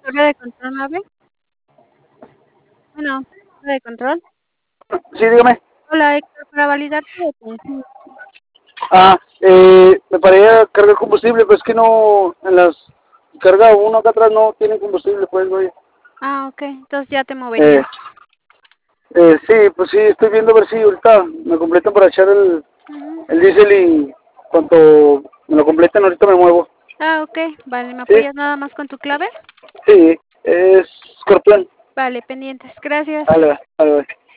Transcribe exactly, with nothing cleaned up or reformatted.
torre de control, ¿me habla? Bueno, torre de control. Sí, dígame. Hola, Héctor, para validar tu detención. Ah, eh, me paré a cargar combustible, pues que no, en las, carga uno acá atrás no tiene combustible, pues, güey. Ah, ok, entonces ya te Eh, moverías. eh, sí, pues sí, estoy viendo a ver si ahorita me completan para echar el, Ujú. el diésel y cuanto me lo completen ahorita me muevo. Ah, ok, vale, ¿me ¿Sí? apoyas nada más con tu clave? Sí, es Scorpion. Vale, pendientes, gracias. Vale, vale, vale.